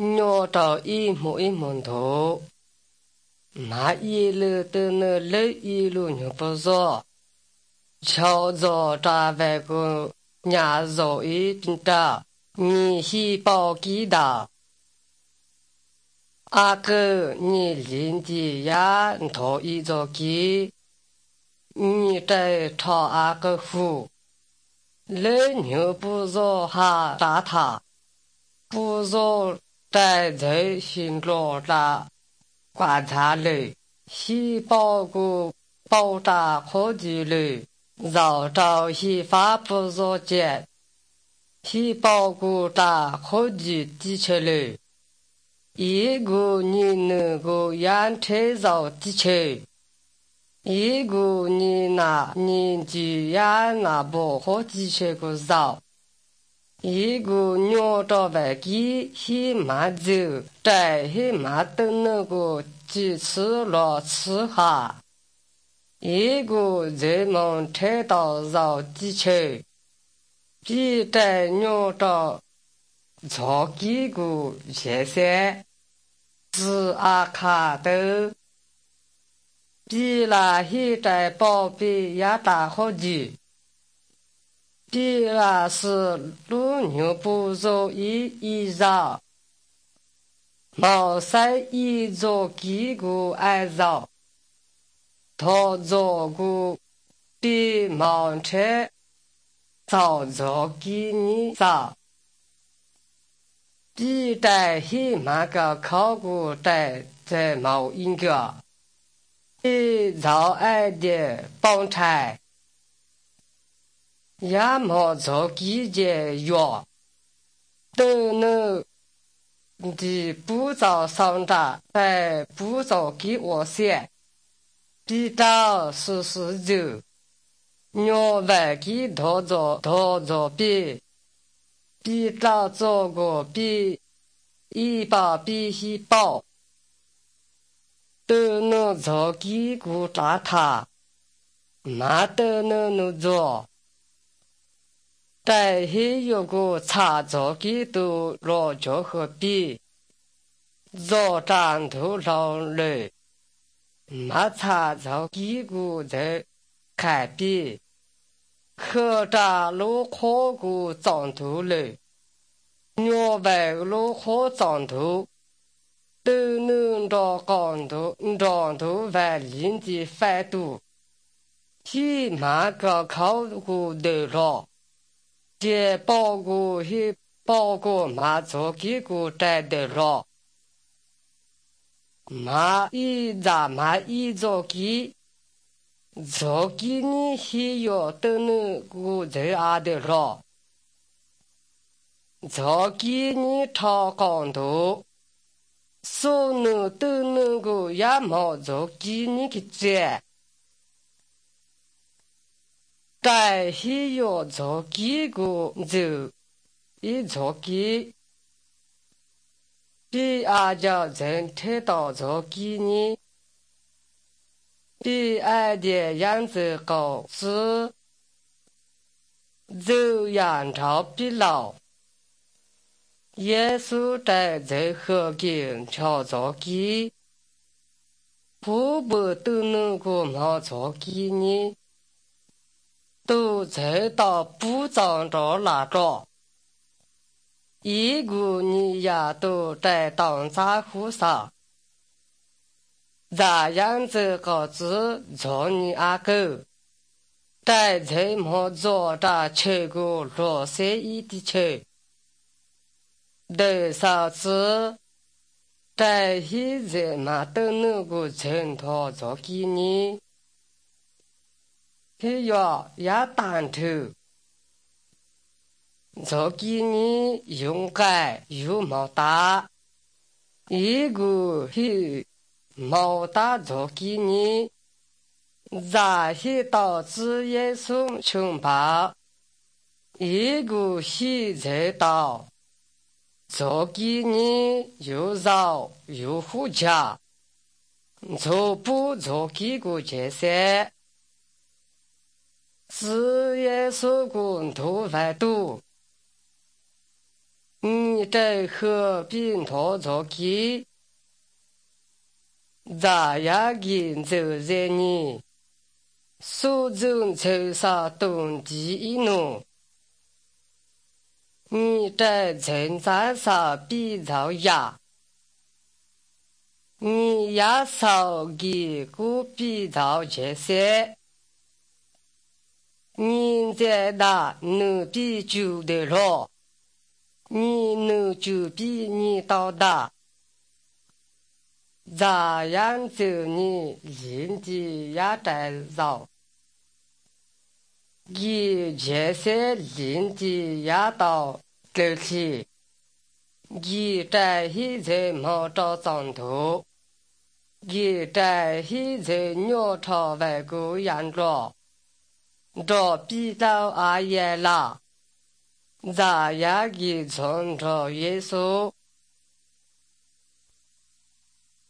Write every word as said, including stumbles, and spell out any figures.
nhô trò y mũi môn thổ mà y lư tư nơ lư y lù nhô bò gió cháu gió trả về của nhà gió y bình trả nhì hi bảo ký đà a cơ nhì linh đi ya thổ y gió ký nhì trái thọ a cơ phu lư nhô bò gió ha trả thả bò gió trái giới xin lô ra quả trả lời hi bảo của bảo trả khó gì lời dạo trao hi pháp bò gió chết hi bảo của trả khó gì đi chơi lời ý của nhì nữ của yan thế dạo đi chơi ý của nhì nà nhì chỉ yan nà bộ khó đi chơi của dạo ý của nhô trò về ký hi mà dự trái hi mà tân nữ của chỉ sử lọ sử hạ ý của dễ mong thế đạo dạo đi chơi bí trái nhô trò cho ký của dễ xe自阿卡德比拉希在宝贝亚大好的比拉是路牛不走一一绕毛塞一走几个爱绕他走个比毛车早走几你绕比在希马个考古在在毛应个，比早爱的帮菜，也毛做季节药，都能的不早上扎，在不早给我写，比早是是就，鸟外给多做多做比。比早做过比一包比一包，都能做几股炸他，嘛都能能做。但是有个茶做几多老酒和比，做战斗老累，嘛茶做几股在开比。客家路考过长途嘞，鸟外路考长途，都能到港头长途外林的反度，起码个考过的了，这报过是报过马做几个摘的了，马一咋马一做几。做给你需要都能够在阿的了，做给你炒港头，所能都能够也毛做给你的在，但需要做几个就一做给，比阿家人听到做给你。比爱的样子高是走阳朝比老，耶稣在在河边跳着鸡，步步都能够毛着鸡呢，都在到不长着那着，一个你呀都在当杂货上。咋样子个子做你阿哥，在这么做的吃过罗塞一的吃，多少次在现在嘛都能够挣脱做给你，需要也单头，做给你勇敢又毛大，一个是。毛大做给你，咋些导致耶稣穷饱，一个是在道，做给你又绕又护家，做不做给个这些，是耶稣共同外度， 你在河边拖着鸡，咋样给走在你？手中抽上东鸡一弄，你在城山上比着呀，你呀手给古比着这些，你在那能比就的了。你能就比你到大，咋样走你人的也得绕，你这些人的也到这里，你在现在没找上头，你在现在鸟巢外国养着，这比到阿爷啦。咋样给创造耶稣？